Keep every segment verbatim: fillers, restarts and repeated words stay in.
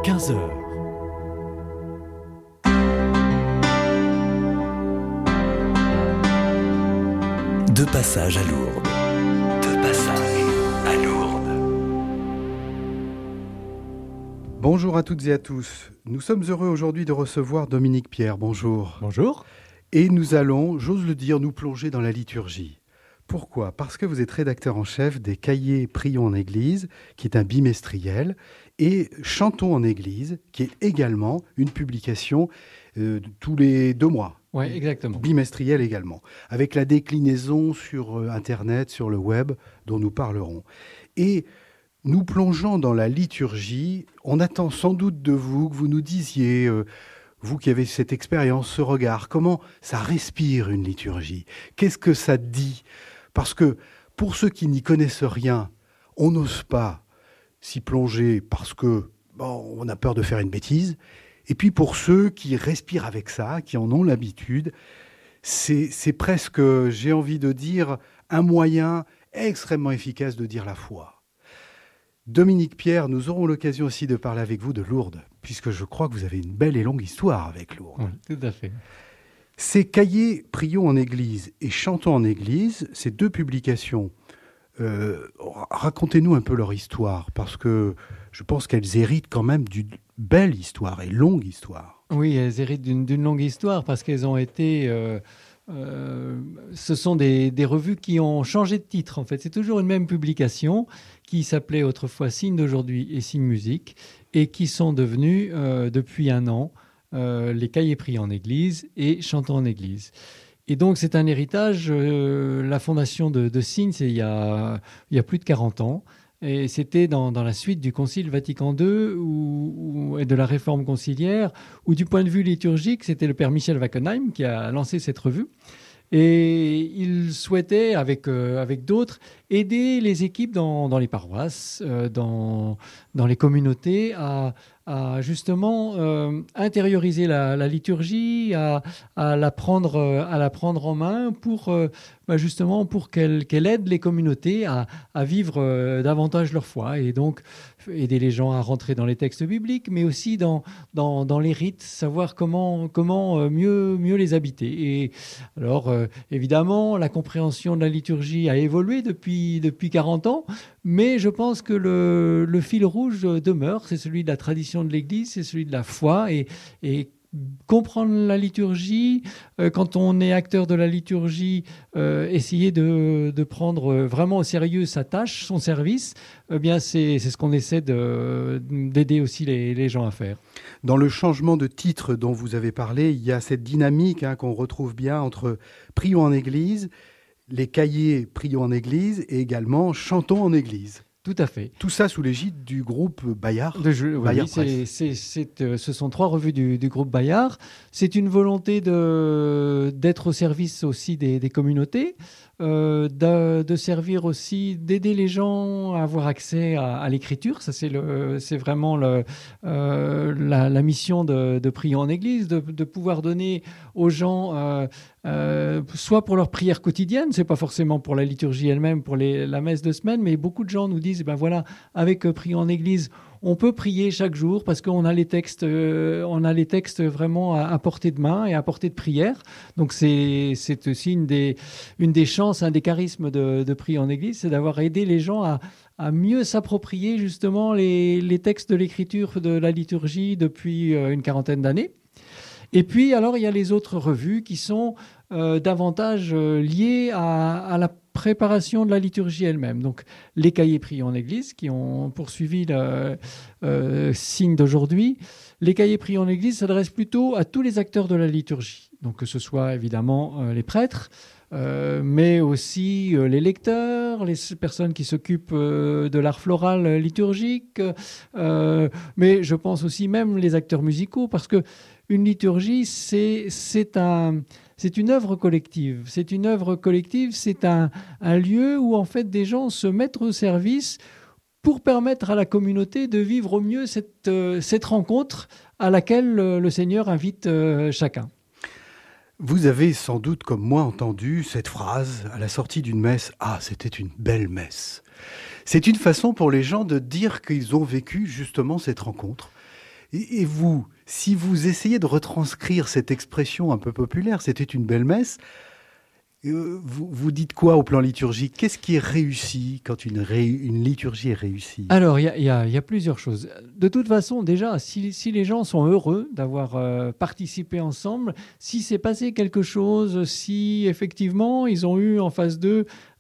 quinze heures. De passage à Lourdes. De passage à Lourdes. Bonjour à toutes et à tous. Nous sommes heureux aujourd'hui de recevoir Dominique Pierre. Bonjour. Bonjour. Et nous allons, j'ose le dire, nous plonger dans la liturgie. Pourquoi ? Parce que vous êtes rédacteur en chef des Cahiers Prions en Église, qui est un bimestriel, et Chantons en Église, qui est également une publication euh, tous les deux mois. Oui, exactement. Bimestriel également, avec la déclinaison sur euh, Internet, sur le web, dont nous parlerons. Et nous plongeons dans la liturgie. On attend sans doute de vous que vous nous disiez... Euh, Vous qui avez cette expérience, ce regard, comment ça respire une liturgie ? Qu'est-ce que ça dit ? Parce que pour ceux qui n'y connaissent rien, on n'ose pas s'y plonger parce que bon, on a peur de faire une bêtise. Et puis pour ceux qui respirent avec ça, qui en ont l'habitude, c'est, c'est presque, j'ai envie de dire, un moyen extrêmement efficace de dire la foi. Dominique Pierre, nous aurons l'occasion aussi de parler avec vous de Lourdes, puisque je crois que vous avez une belle et longue histoire avec Lourdes. Oui, tout à fait. Ces Cahiers Prions en Église et Chantons en Église, ces deux publications, euh, racontez-nous un peu leur histoire, parce que je pense qu'elles héritent quand même d'une belle histoire et longue histoire. Oui, elles héritent d'une, d'une longue histoire, parce qu'elles ont été... Euh... Euh, ce sont des, des revues qui ont changé de titre en fait. C'est toujours une même publication qui s'appelait autrefois Signes d'aujourd'hui et Signes Musique et qui sont devenues euh, depuis un an euh, les Cahiers Prions en Église et Chantons en Église. Et donc c'est un héritage, euh, la fondation de, de Signes c'est il y a, il y a plus de quarante ans. Et c'était dans, dans la suite du Concile Vatican deux où, où, et de la réforme conciliaire, où du point de vue liturgique, c'était le père Michel Wackenheim qui a lancé cette revue. Et il souhaitait, avec, euh, avec d'autres, aider les équipes dans, dans les paroisses, euh, dans, dans les communautés, à, à justement euh, intérioriser la, la liturgie, à, à, la prendre, à la prendre en main pour, euh, bah justement, pour qu'elle, qu'elle aide les communautés à, à vivre euh, davantage leur foi. Et donc, aider les gens à rentrer dans les textes bibliques, mais aussi dans, dans, dans les rites, savoir comment, comment mieux, mieux les habiter. Et alors, euh, évidemment, la compréhension de la liturgie a évolué depuis, depuis quarante ans, mais je pense que le, le fil rouge demeure, c'est celui de la tradition de l'Église, c'est celui de la foi, et, et comprendre la liturgie, euh, quand on est acteur de la liturgie, euh, essayer de, de prendre vraiment au sérieux sa tâche, son service, eh bien c'est, c'est ce qu'on essaie de, d'aider aussi les, les gens à faire. Dans le changement de titre dont vous avez parlé, il y a cette dynamique hein, qu'on retrouve bien entre Prions en Église, les Cahiers Prions en Église et également Chantons en Église. Tout à fait. Tout ça sous l'égide du groupe Bayard. De jeu, Bayard oui, c'est, c'est, c'est, euh, ce sont trois revues du, du groupe Bayard. C'est une volonté de, d'être au service aussi des, des communautés, euh, de, de servir aussi, d'aider les gens à avoir accès à, à l'écriture. Ça, c'est, le, c'est vraiment le, euh, la, la mission de, de Prions en Église, de, de pouvoir donner aux gens... Euh, Euh, soit pour leur prière quotidienne, c'est pas forcément pour la liturgie elle-même, pour les, la messe de semaine, mais beaucoup de gens nous disent, ben voilà, avec euh, Prions en Église, on peut prier chaque jour parce qu'on a les textes, euh, on a les textes vraiment à, à portée de main et à portée de prière. Donc c'est, c'est aussi une des, une des chances, un des charismes de, de Prions en Église, c'est d'avoir aidé les gens à, à mieux s'approprier justement les, les textes de l'écriture de la liturgie depuis euh, une quarantaine d'années. Et puis, alors, il y a les autres revues qui sont euh, davantage euh, liées à, à la préparation de la liturgie elle-même. Donc, les Cahiers Prions en Église, qui ont poursuivi le euh, Signe d'aujourd'hui. Les Cahiers Prions en Église s'adressent plutôt à tous les acteurs de la liturgie. Donc, que ce soit évidemment euh, les prêtres, Euh, mais aussi euh, les lecteurs, les personnes qui s'occupent euh, de l'art floral euh, liturgique, euh, mais je pense aussi même les acteurs musicaux, parce que une liturgie, c'est, c'est, un, c'est une œuvre collective. C'est une œuvre collective, c'est un, un lieu où en fait des gens se mettent au service pour permettre à la communauté de vivre au mieux cette, euh, cette rencontre à laquelle euh, le Seigneur invite euh, chacun. Vous avez sans doute, comme moi, entendu cette phrase à la sortie d'une messe. « Ah, c'était une belle messe ». C'est une façon pour les gens de dire qu'ils ont vécu justement cette rencontre. Et, et vous, si vous essayez de retranscrire cette expression un peu populaire, c'était une belle messe, euh, vous, vous dites quoi au plan liturgique? Qu'est-ce qui est réussi quand une, ré, une liturgie est réussie? Alors, il y, y, y a plusieurs choses. De toute façon, déjà, si, si les gens sont heureux d'avoir euh, participé ensemble, si s'est passé quelque chose, si effectivement ils ont eu en face d'eux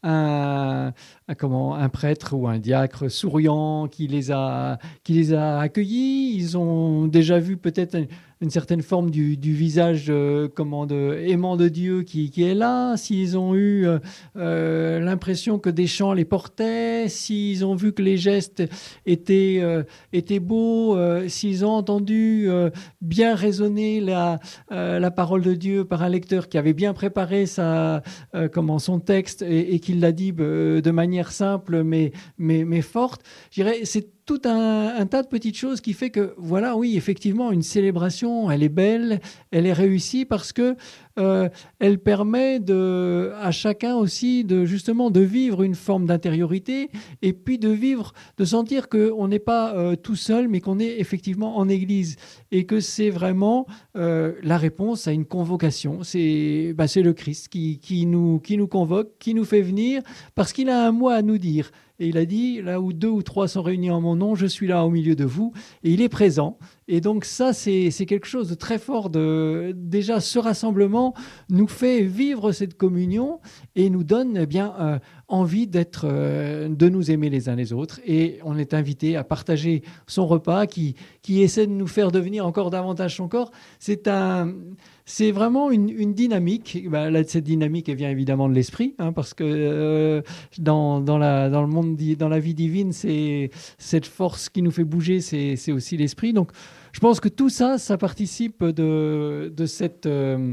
Un, un, comment, un prêtre ou un diacre souriant qui les a, qui les a accueillis. Ils ont déjà vu peut-être une, une certaine forme du, du visage euh, comment, de, aimant de Dieu qui, qui est là. S'ils ont eu euh, euh, l'impression que des chants les portaient, s'ils ont vu que les gestes étaient, euh, étaient beaux, euh, s'ils ont entendu euh, bien résonner la, euh, la parole de Dieu par un lecteur qui avait bien préparé sa, euh, comment, son texte et, et qui l'a dit de manière simple mais, mais, mais forte. Je dirais, c'est tout un, un tas de petites choses qui fait que, voilà, oui, effectivement, une célébration, elle est belle, elle est réussie parce que euh, elle permet de, à chacun aussi de, justement, de vivre une forme d'intériorité et puis de vivre, de sentir qu'on n'est pas euh, tout seul, mais qu'on est effectivement en Église et que c'est vraiment euh, la réponse à une convocation. C'est, bah, c'est le Christ qui, qui, nous, qui nous convoque, qui nous fait venir parce qu'il a un mot à nous dire. Et il a dit, là où deux ou trois sont réunis en mon nom, je suis là au milieu de vous. Et il est présent. Et donc ça, c'est, c'est quelque chose de très fort. De, déjà, ce rassemblement nous fait vivre cette communion et nous donne eh bien, euh, envie d'être, euh, de nous aimer les uns les autres. Et on est invité à partager son repas qui, qui essaie de nous faire devenir encore davantage son corps. C'est un... C'est vraiment une, une dynamique. Ben, là, cette dynamique, elle vient évidemment de l'esprit, hein, parce que euh, dans, dans, la, dans le monde, dans la vie divine, c'est cette force qui nous fait bouger, c'est, c'est aussi l'esprit. Donc, je pense que tout ça, ça participe de, de cette euh,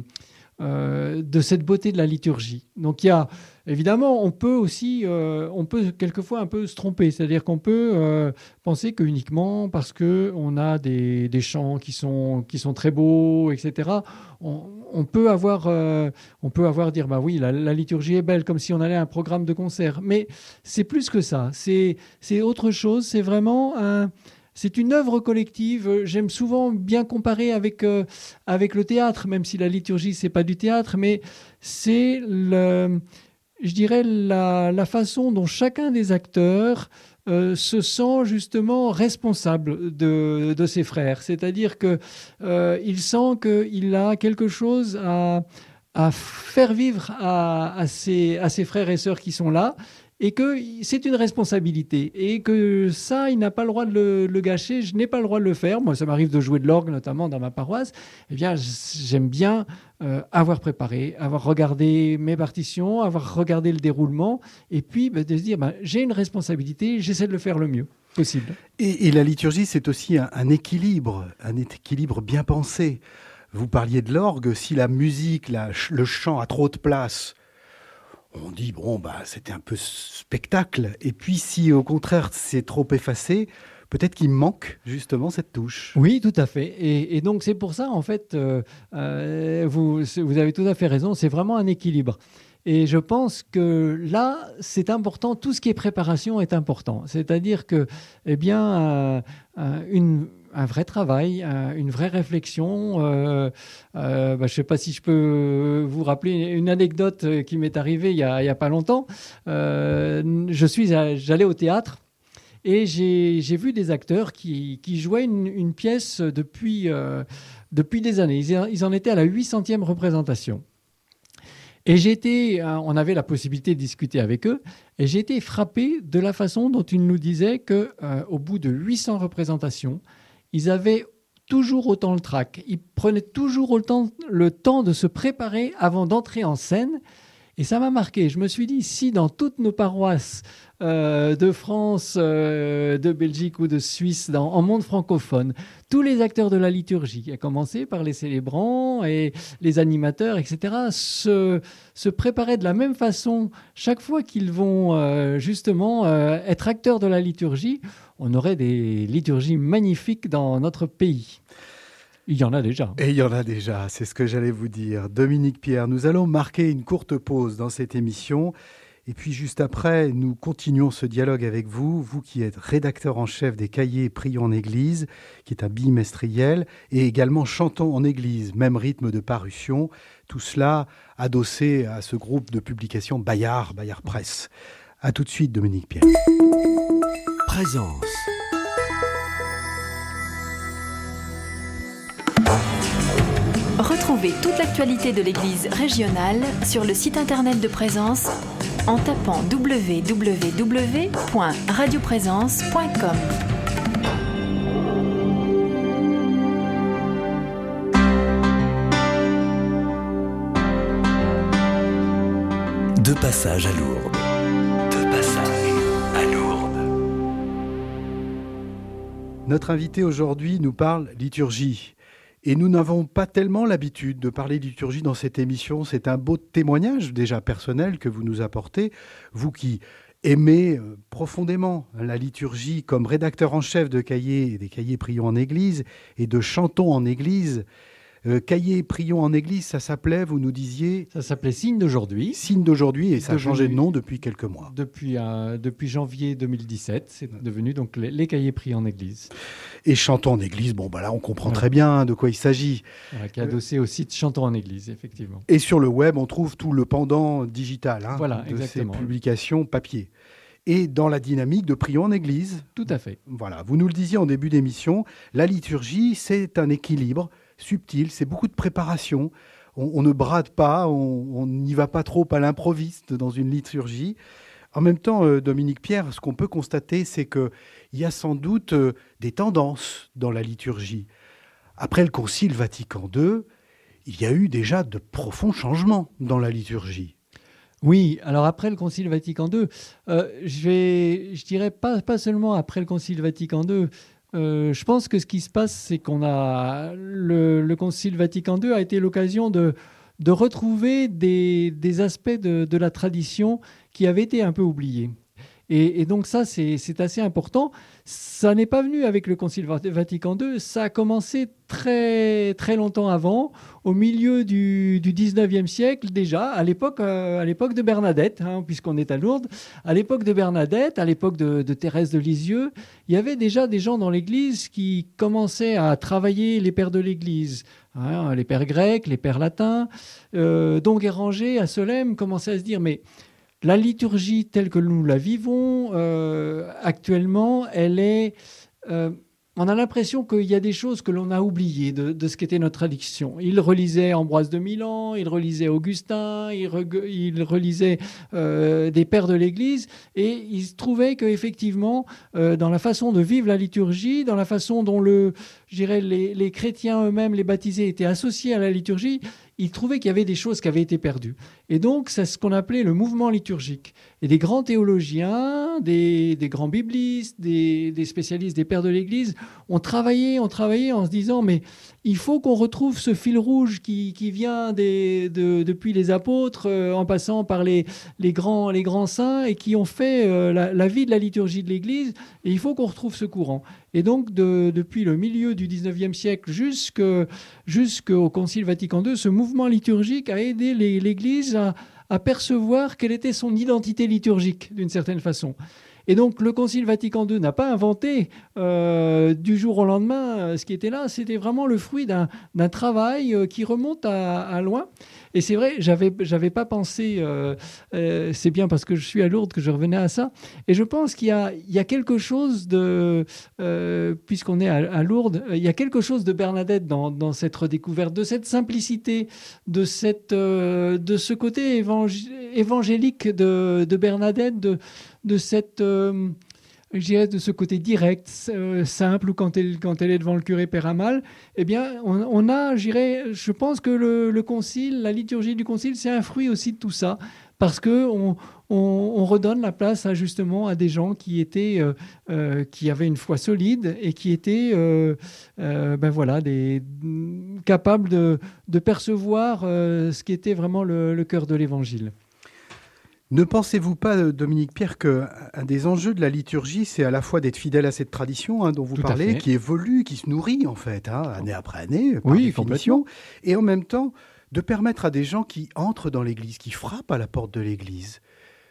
euh, de cette beauté de la liturgie. Donc, il y a évidemment, on peut aussi, euh, on peut quelquefois un peu se tromper, c'est-à-dire qu'on peut euh, penser que uniquement parce que on a des, des chants qui sont qui sont très beaux, et cetera. On, on peut avoir, euh, on peut avoir dire bah oui, la, la liturgie est belle, comme si on allait à un programme de concert. Mais c'est plus que ça. C'est c'est autre chose. C'est vraiment un C'est une œuvre collective. J'aime souvent bien comparer avec, euh, avec le théâtre, même si la liturgie, c'est pas du théâtre, mais c'est, le, je dirais, la, la façon dont chacun des acteurs euh, se sent justement responsable de, de ses frères. C'est-à-dire qu'il euh, sent qu'il a quelque chose à, à faire vivre à, à, ses, à ses frères et sœurs qui sont là, et que c'est une responsabilité, et que ça, il n'a pas le droit de le, le gâcher, je n'ai pas le droit de le faire. Moi, ça m'arrive de jouer de l'orgue, notamment dans ma paroisse. Eh bien, j'aime bien euh, avoir préparé, avoir regardé mes partitions, avoir regardé le déroulement, et puis bah, de se dire, bah, j'ai une responsabilité, j'essaie de le faire le mieux possible. Et, et la liturgie, c'est aussi un, un équilibre, un équilibre bien pensé. Vous parliez de l'orgue, si la musique, la, le chant a trop de place, on dit, bon, bah, c'était un peu spectacle. Et puis, si au contraire, c'est trop effacé, peut-être qu'il manque justement cette touche. Oui, tout à fait. Et, et donc, c'est pour ça, en fait, euh, euh, vous, vous avez tout à fait raison, c'est vraiment un équilibre. Et je pense que là, c'est important, tout ce qui est préparation est important. C'est-à-dire que, eh bien, euh, une... un vrai travail, une vraie réflexion. Euh, euh, bah, je ne sais pas si je peux vous rappeler une anecdote qui m'est arrivée il n'y a, a pas longtemps. Euh, je suis à, j'allais au théâtre et j'ai, j'ai vu des acteurs qui, qui jouaient une, une pièce depuis, euh, depuis des années. Ils, ils en étaient à la huit centième représentation. Et j'ai été, on avait la possibilité de discuter avec eux, et j'ai été frappé de la façon dont ils nous disaient qu'au euh, bout de huit cents représentations, ils avaient toujours autant le trac. Ils prenaient toujours autant le temps de se préparer avant d'entrer en scène. Et ça m'a marqué. Je me suis dit, si dans toutes nos paroisses euh, de France, euh, de Belgique ou de Suisse, dans, en monde francophone, tous les acteurs de la liturgie, à commencer par les célébrants et les animateurs, et cetera, se, se préparaient de la même façon chaque fois qu'ils vont euh, justement euh, être acteurs de la liturgie, on aurait des liturgies magnifiques dans notre pays. Il y en a déjà. Et il y en a déjà, c'est ce que j'allais vous dire. Dominique Pierre, nous allons marquer une courte pause dans cette émission Et puis juste après, nous continuons ce dialogue avec vous, vous qui êtes rédacteur en chef des cahiers Prions en Église, qui est un bimestriel, et également Chantons en Église, même rythme de parution, tout cela adossé à ce groupe de publication Bayard, Bayard Presse. A tout de suite, Dominique Pierre. Présence. Retrouvez toute l'actualité de l'Église régionale sur le site internet de Présence en tapant w w w point radio présence point com. De passage à Lourdes. De passage à Lourdes. Notre invité aujourd'hui nous parle liturgie. Et nous n'avons pas tellement l'habitude de parler de liturgie dans cette émission. C'est un beau témoignage déjà personnel que vous nous apportez, vous qui aimez profondément la liturgie comme rédacteur en chef de cahiers, des cahiers Prions en Église et de Chantons en Église. Euh, cahiers Prions en Église, ça s'appelait, vous nous disiez... Ça s'appelait Signe d'aujourd'hui. Signe d'aujourd'hui, et ça a devenu, changé de nom depuis quelques mois. Depuis, euh, depuis janvier deux mille dix-sept, c'est devenu donc les, les cahiers Prions en Église. Et Chantons en Église, bon, bah là, on comprend ouais. très bien de quoi il s'agit. Voilà, qui est adossé au site Chantons en Église, effectivement. Et sur le web, on trouve tout le pendant digital hein, voilà, de exactement. ces publications papier. Et dans la dynamique de Prions en Église. Tout à fait. Voilà, vous nous le disiez en début d'émission, la liturgie, c'est un équilibre subtil, c'est beaucoup de préparation. On, on ne brade pas, on n'y va pas trop à l'improviste dans une liturgie. En même temps, euh, Dominique Pierre, ce qu'on peut constater, c'est qu'il y a sans doute euh, des tendances dans la liturgie. Après le Concile Vatican deux, il y a eu déjà de profonds changements dans la liturgie. Oui, alors après le Concile Vatican deux, euh, je vais, je dirais pas, pas seulement après le Concile Vatican deux. Euh, je pense que ce qui se passe, c'est qu'on a le, le Concile Vatican deux a été l'occasion de, de retrouver des, des aspects de, de la tradition qui avaient été un peu oubliés. Et, et donc ça, c'est, c'est assez important. Ça n'est pas venu avec le Concile Vatican deux, ça a commencé très, très longtemps avant, au milieu du, du dix-neuvième siècle déjà, à l'époque, euh, à l'époque de Bernadette, hein, puisqu'on est à Lourdes. À l'époque de Bernadette, à l'époque de, de Thérèse de Lisieux, il y avait déjà des gens dans l'Église qui commençaient à travailler les pères de l'Église. Hein, les pères grecs, les pères latins. Euh, donc Guéranger, à Solesmes, commençaient à se dire, mais... la liturgie telle que nous la vivons euh, actuellement, elle est, euh, on a l'impression qu'il y a des choses que l'on a oubliées de, de ce qu'était notre tradition. Il relisait Ambroise de Milan, il relisait Augustin, il, re, il relisait euh, des pères de l'Église, et il se trouvait qu'effectivement, euh, dans la façon de vivre la liturgie, dans la façon dont le, je dirais, les, les chrétiens eux-mêmes, les baptisés, étaient associés à la liturgie, il trouvait qu'il y avait des choses qui avaient été perdues. Et donc, c'est ce qu'on appelait le mouvement liturgique. Et des grands théologiens, des, des grands biblistes, des, des spécialistes, des pères de l'Église, ont travaillé, ont travaillé en se disant, mais il faut qu'on retrouve ce fil rouge qui, qui vient des, de, depuis les apôtres, euh, en passant par les, les, grands, les grands saints, et qui ont fait euh, la, la vie de la liturgie de l'Église, et il faut qu'on retrouve ce courant. Et donc, de, depuis le milieu du dix-neuvième siècle jusque, jusqu'au Concile Vatican deux, ce mouvement liturgique a aidé les, l'Église à, à percevoir quelle était son identité liturgique, d'une certaine façon. Et donc, le Concile Vatican deux n'a pas inventé euh, du jour au lendemain euh, ce qui était là. C'était vraiment le fruit d'un, d'un travail euh, qui remonte à, à loin. Et c'est vrai, j'avais, j'avais pas pensé, euh, euh, c'est bien parce que je suis à Lourdes que je revenais à ça. Et je pense qu'il y a, il y a quelque chose de, euh, puisqu'on est à, à Lourdes, il y a quelque chose de Bernadette dans, dans cette redécouverte, de cette simplicité, de, cette, euh, de ce côté évangé- évangélique de, de Bernadette, de, de cette... Euh, je dirais de ce côté direct, euh, simple, ou quand elle, quand elle est devant le curé Péramal, eh bien, on, on a, je dirais, je pense que le, le concile, la liturgie du concile, c'est un fruit aussi de tout ça, parce que on, on, on redonne la place à, justement à des gens qui étaient, euh, euh, qui avaient une foi solide et qui étaient, euh, euh, ben voilà, des, capables de, de percevoir euh, ce qui était vraiment le, le cœur de l'Évangile. Ne pensez-vous pas, Dominique Pierre, qu'un des enjeux de la liturgie, c'est à la fois d'être fidèle à cette tradition hein, dont vous Tout parlez, qui évolue, qui se nourrit en fait, hein, année après année, par oui, définition, et en même temps de permettre à des gens qui entrent dans l'Église, qui frappent à la porte de l'Église,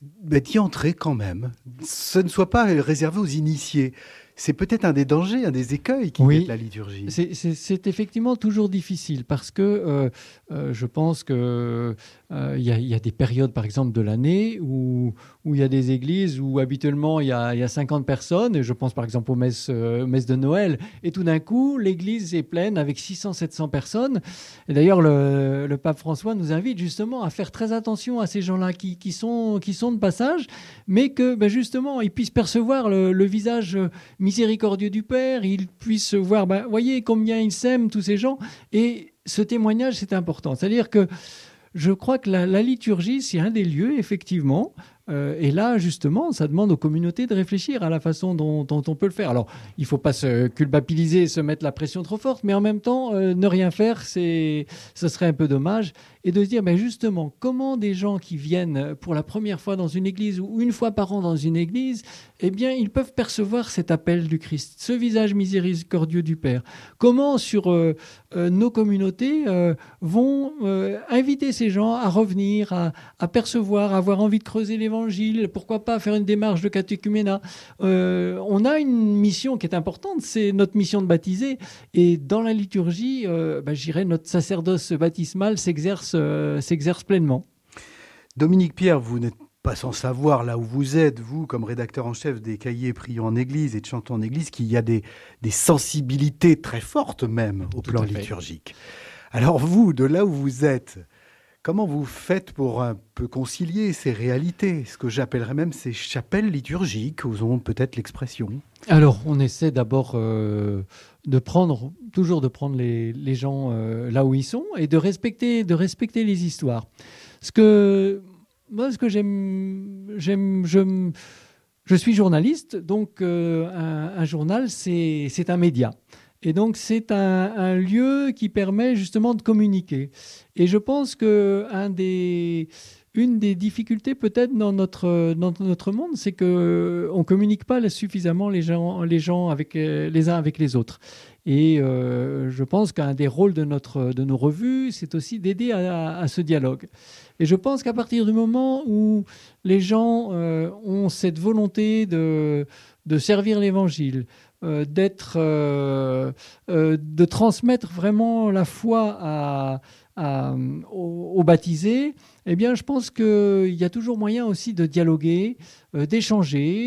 ben, d'y entrer quand même. Ce ne soit pas réservé aux initiés. C'est peut-être un des dangers, un des écueils qui Oui. guette la liturgie. C'est, c'est, c'est effectivement toujours difficile parce que euh, euh, je pense qu'il euh, y, y a des périodes, par exemple, de l'année où où il y a des églises où habituellement il y a, il y a cinquante personnes. Et je pense par exemple aux messes, euh, messes de Noël. Et tout d'un coup, l'église est pleine avec six cents, sept cents personnes. Et d'ailleurs, le, le pape François nous invite justement à faire très attention à ces gens-là qui, qui, sont, qui sont de passage, mais que ben, justement, ils puissent percevoir le, le visage miséricordieux du Père, ils puissent voir, ben, voyez combien ils s'aiment, tous ces gens. Et ce témoignage, c'est important. C'est-à-dire que je crois que la, la liturgie, c'est un des lieux, effectivement. Euh, et là, justement, ça demande aux communautés de réfléchir à la façon dont, dont on peut le faire. Alors, il ne faut pas se culpabiliser, se mettre la pression trop forte, mais en même temps, euh, ne rien faire, c'est, ce serait un peu dommage. Et de se dire, ben justement, comment des gens qui viennent pour la première fois dans une église ou une fois par an dans une église, eh bien, ils peuvent percevoir cet appel du Christ, ce visage miséricordieux du Père. Comment, sur euh, euh, nos communautés, euh, vont euh, inviter ces gens à revenir, à, à percevoir, à avoir envie de creuser l'évangile, pourquoi pas faire une démarche de catéchuménat. Euh, on a une mission qui est importante, c'est notre mission de baptiser. Et dans la liturgie, euh, ben, je dirais, notre sacerdoce baptismal s'exerce Euh, s'exerce pleinement. Dominique Pierre, vous n'êtes pas sans savoir là où vous êtes, vous, comme rédacteur en chef des cahiers Prions en Église et de Chantons en Église, qu'il y a des, des sensibilités très fortes même au Tout plan à fait. liturgique. Alors vous, de là où vous êtes, comment vous faites pour un peu concilier ces réalités, ce que j'appellerais même ces chapelles liturgiques, osons peut-être l'expression? Alors, on essaie d'abord euh, de prendre, toujours de prendre les, les gens euh, là où ils sont et de respecter, de respecter les histoires. Ce que, moi, ce que j'aime, j'aime je, je suis journaliste, donc euh, un, un journal, c'est, c'est un média. Et donc, c'est un, un lieu qui permet justement de communiquer. Et je pense qu'un des... Une des difficultés peut-être dans notre, dans notre monde, c'est qu'on ne communique pas suffisamment les gens, les gens avec, les uns avec les autres. Et euh, je pense qu'un des rôles de, notre, de nos revues, c'est aussi d'aider à, à ce dialogue. Et je pense qu'à partir du moment où les gens euh, ont cette volonté de, de servir l'Évangile, euh, d'être, euh, euh, de transmettre vraiment la foi à, à, aux, aux baptisés, eh bien, je pense qu'il y a toujours moyen aussi de dialoguer, euh, d'échanger,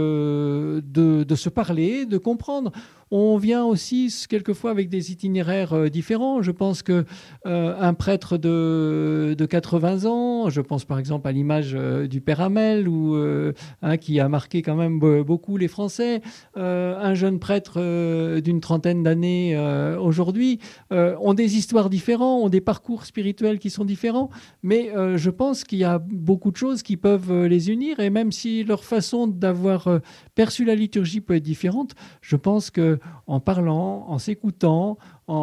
de, de, de se parler, de comprendre. On vient aussi quelquefois avec des itinéraires euh, différents. Je pense que euh, un prêtre de, de quatre-vingts ans, je pense par exemple à l'image euh, du Père Hamel, ou, euh, hein, qui a marqué quand même beaucoup les Français, euh, un jeune prêtre euh, d'une trentaine d'années euh, aujourd'hui, euh, ont des histoires différentes, ont des parcours spirituels qui sont différents, mais euh, je pense qu'il y a beaucoup de choses qui peuvent les unir, et même si leur façon d'avoir perçu la liturgie peut être différente, je pense qu'en parlant, en s'écoutant,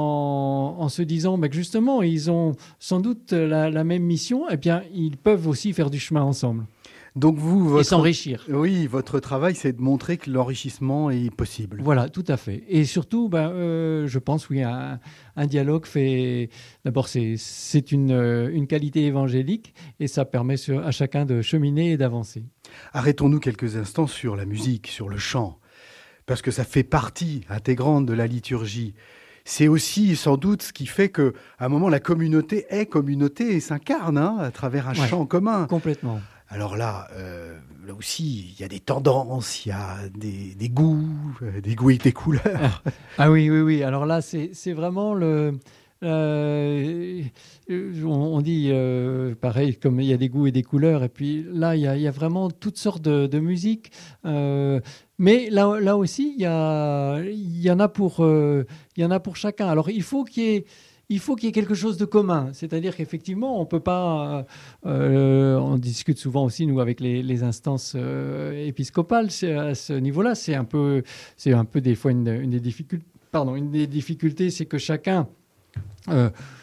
en, en se disant bah, que justement, ils ont sans doute la, la même mission, eh bien, ils peuvent aussi faire du chemin ensemble. Donc vous, votre... Et s'enrichir. Oui, votre travail, c'est de montrer que l'enrichissement est possible. Voilà, tout à fait. Et surtout, ben, euh, je pense, oui, un, un dialogue fait... D'abord, c'est, c'est une, une qualité évangélique et ça permet sur, à chacun de cheminer et d'avancer. Arrêtons-nous quelques instants sur la musique, sur le chant, parce que ça fait partie intégrante de la liturgie. C'est aussi sans doute ce qui fait qu'à un moment, la communauté est communauté et s'incarne hein, à travers un ouais, chant commun. Complètement. Alors là, euh, là aussi, il y a des tendances, il y a des, des goûts, euh, des goûts et des couleurs. Ah oui, oui, oui. Alors là, c'est, c'est vraiment le... Euh, on, on dit euh, pareil, comme il y a des goûts et des couleurs, et puis là, il y a, il y a vraiment toutes sortes de, de musique. Euh, mais là, là aussi, il y, a, il, y en a pour, euh, il y en a pour chacun. Alors, il faut qu'il y ait... Il faut qu'il y ait quelque chose de commun, c'est-à-dire qu'effectivement, on peut pas. Euh, on discute souvent aussi nous avec les, les instances euh, épiscopales à ce niveau-là. C'est un peu, c'est un peu des fois une, une des difficultés. Pardon, une des difficultés, c'est que chacun euh,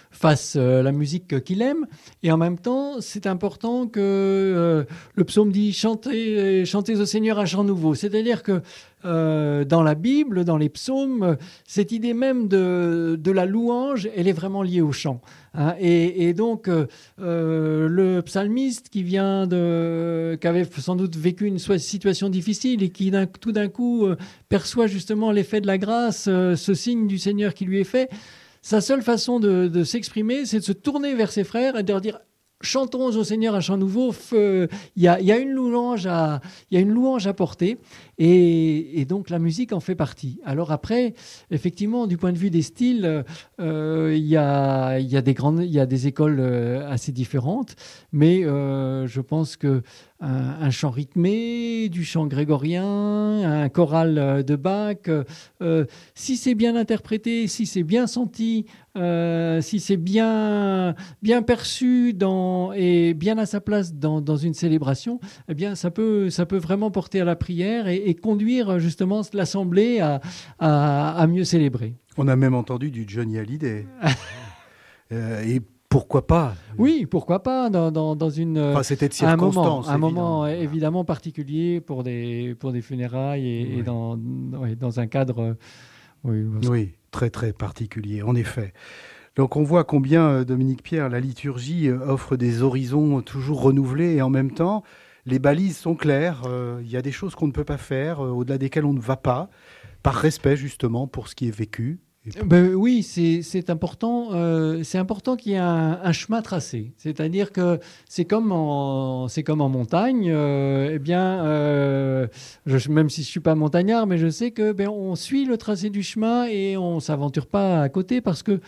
fasse euh, la musique qu'il aime. Et en même temps, c'est important que euh, le psaume dit chantez, chantez au Seigneur un chant nouveau. C'est-à-dire que euh, dans la Bible, dans les psaumes, cette idée même de, de la louange, elle est vraiment liée au chant. Hein. Et, et donc, euh, le psalmiste qui vient de, qui avait sans doute vécu une situation difficile et qui d'un, tout d'un coup euh, perçoit justement l'effet de la grâce, euh, ce signe du Seigneur qui lui est fait, sa seule façon de, de s'exprimer, c'est de se tourner vers ses frères et de leur dire chantons au Seigneur un chant nouveau. Il y a, y a une louange à, il y a une louange à porter, et, et donc la musique en fait partie. Alors après, effectivement, du point de vue des styles, il euh, y a, y a des grandes, il y a des écoles assez différentes, mais euh, je pense que un, un chant rythmé, du chant grégorien, un choral de Bach, euh, si c'est bien interprété, si c'est bien senti, euh, si c'est bien, bien perçu dans, et bien à sa place dans, dans une célébration, eh bien, ça peut, ça peut vraiment porter à la prière et, et conduire justement l'assemblée à, à, à mieux célébrer. On a même entendu du Johnny Hallyday. euh, et pourquoi pas ? Oui, pourquoi pas dans, dans, dans une enfin, c'était de un moment, circonstance, un moment évidemment. évidemment particulier pour des pour des funérailles et, Oui. et dans ouais, dans un cadre oui, oui, très très particulier, en effet. Donc on voit combien, Dominique Pierre, la liturgie offre des horizons toujours renouvelés et en même temps, les balises sont claires. Euh, il y a des choses qu'on ne peut pas faire, euh, au-delà desquelles on ne va pas, par respect justement pour ce qui est vécu. Ben oui, c'est, c'est important. Euh, c'est important qu'il y ait un, un chemin tracé. C'est-à-dire que c'est comme en, c'est comme en montagne. Euh, eh bien, euh, je, même si je suis pas montagnard, mais je sais que ben on suit le tracé du chemin et on s'aventure pas à côté parce que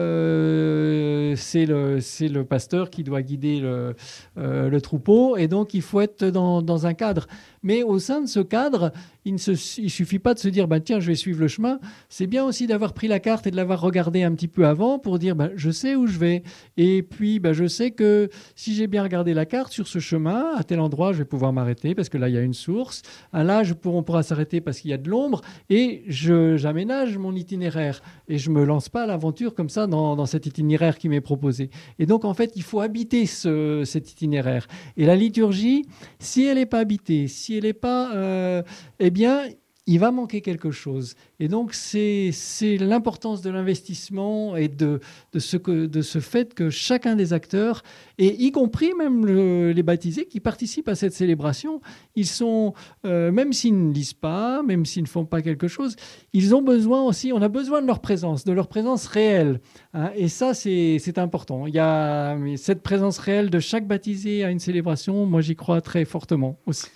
euh, c'est le c'est le pasteur qui doit guider le euh, le troupeau et donc il faut être dans dans un cadre. Mais au sein de ce cadre, il ne se, il suffit pas de se dire bah tiens je vais suivre le chemin. C'est bien aussi d'avoir pris la carte et de l'avoir regardé un petit peu avant pour dire bah, je sais où je vais et puis bah, je sais que si j'ai bien regardé la carte sur ce chemin à tel endroit je vais pouvoir m'arrêter parce que là il y a une source. Ah, là je pourrai, on pourra s'arrêter parce qu'il y a de l'ombre et je j'aménage mon itinéraire et je me lance pas à l'aventure comme ça dans, dans cet itinéraire qui m'est proposé. Et donc en fait il faut habiter ce, cet itinéraire et la liturgie si elle n'est pas habitée, si elle n'est pas euh, eh bien il va manquer quelque chose. Et donc, c'est, c'est l'importance de l'investissement et de, de, ce que, de ce fait que chacun des acteurs, et y compris même le, les baptisés qui participent à cette célébration, ils sont, euh, même s'ils ne lisent pas, même s'ils ne font pas quelque chose, ils ont besoin aussi, on a besoin de leur présence, de leur présence réelle. Hein, et ça, c'est, c'est important. Il y a cette présence réelle de chaque baptisé à une célébration, moi j'y crois très fortement aussi.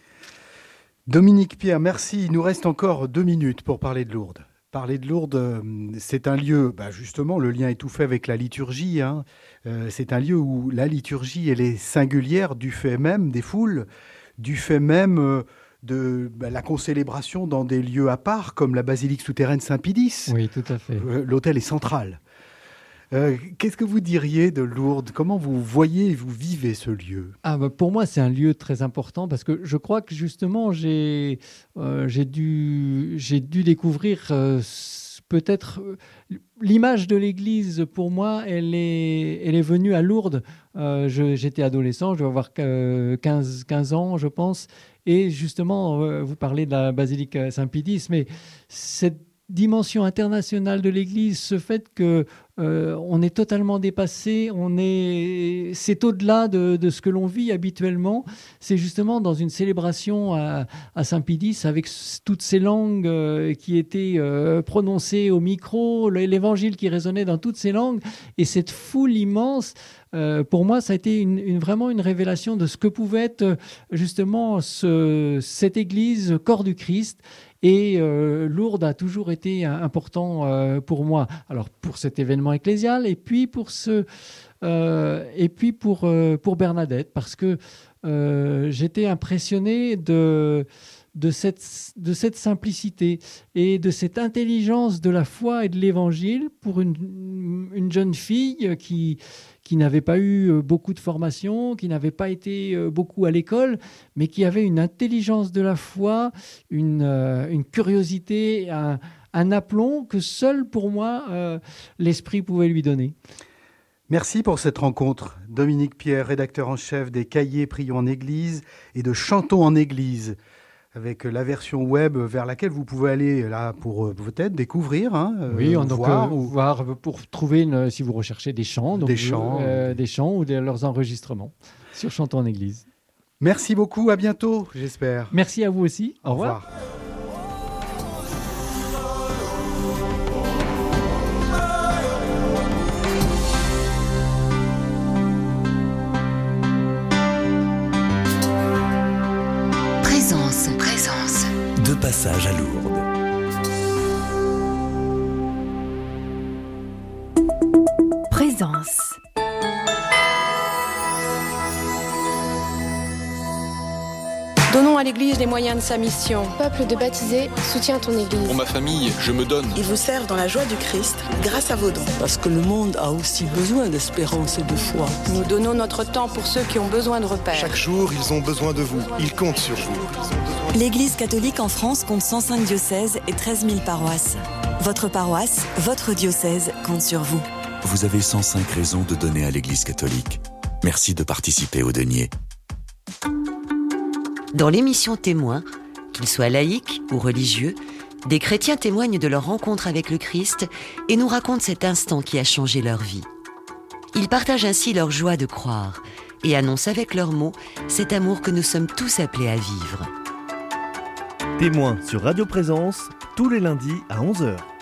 Dominique Pierre, merci. Il nous reste encore deux minutes pour parler de Lourdes. Parler de Lourdes, c'est un lieu, bah justement, le lien est tout fait avec la liturgie. Hein. Euh, c'est un lieu où la liturgie, elle est singulière du fait même des foules, du fait même de bah, la concélébration dans des lieux à part, comme la basilique souterraine Saint-Pédis. Oui, tout à fait. Euh, l'autel est central. Euh, qu'est-ce que vous diriez de Lourdes ? Comment vous voyez et vous vivez ce lieu ? Ah bah pour moi, c'est un lieu très important parce que je crois que justement, j'ai, euh, j'ai, dû, j'ai dû découvrir euh, peut-être euh, l'image de l'Église. Pour moi, elle est, elle est venue à Lourdes. Euh, je, j'étais adolescent, je vais avoir quinze, quinze ans, je pense. Et justement, euh, vous parlez de la basilique Saint-Pédis, mais cette dimension internationale de l'Église, ce fait que euh, on est totalement dépassé, on est, c'est au-delà de, de ce que l'on vit habituellement. C'est justement dans une célébration à, à Saint-Pédis avec toutes ces langues euh, qui étaient euh, prononcées au micro, l'évangile qui résonnait dans toutes ces langues et cette foule immense. Euh, pour moi, ça a été une, une, vraiment une révélation de ce que pouvait être justement ce, cette Église, corps du Christ. Et euh, Lourdes a toujours été important euh, pour moi. Alors pour cet événement ecclésial et puis pour ce euh, et puis pour euh, pour Bernadette parce que euh, j'étais impressionné de de cette de cette simplicité et de cette intelligence de la foi et de l'Évangile pour une une jeune fille qui qui n'avait pas eu beaucoup de formation, qui n'avait pas été beaucoup à l'école, mais qui avait une intelligence de la foi, une, euh, une curiosité, un, un aplomb que seul pour moi, euh, l'Esprit pouvait lui donner. Merci pour cette rencontre. Dominique Pierre, rédacteur en chef des cahiers Prions en Église et de Chantons en Église, avec la version web vers laquelle vous pouvez aller là pour euh, peut-être découvrir, hein, oui, euh, on voir, donc, euh, ou... voir pour trouver une, si vous recherchez des chants, donc des, vous, chants. Euh, des chants ou de leurs enregistrements sur Chantons en Église. Merci beaucoup, à bientôt, j'espère. Merci à vous aussi. Au, Au revoir. revoir. Présence, présence. De passage à Lourdes. Présence. Donnons à l'Église les moyens de sa mission. Peuple de baptisés, soutiens ton Église. Pour ma famille, je me donne. Ils vous servent dans la joie du Christ grâce à vos dons. Parce que le monde a aussi besoin d'espérance et de foi. Nous donnons notre temps pour ceux qui ont besoin de repères. Chaque jour, ils ont besoin de vous. Ils comptent sur vous. L'Église catholique en France compte cent cinq diocèses et treize mille paroisses. Votre paroisse, votre diocèse compte sur vous. Vous avez cent cinq raisons de donner à l'Église catholique. Merci de participer au denier. Dans l'émission Témoins, qu'ils soient laïcs ou religieux, des chrétiens témoignent de leur rencontre avec le Christ et nous racontent cet instant qui a changé leur vie. Ils partagent ainsi leur joie de croire et annoncent avec leurs mots cet amour que nous sommes tous appelés à vivre. Témoins sur Radio Présence, tous les lundis à onze heures.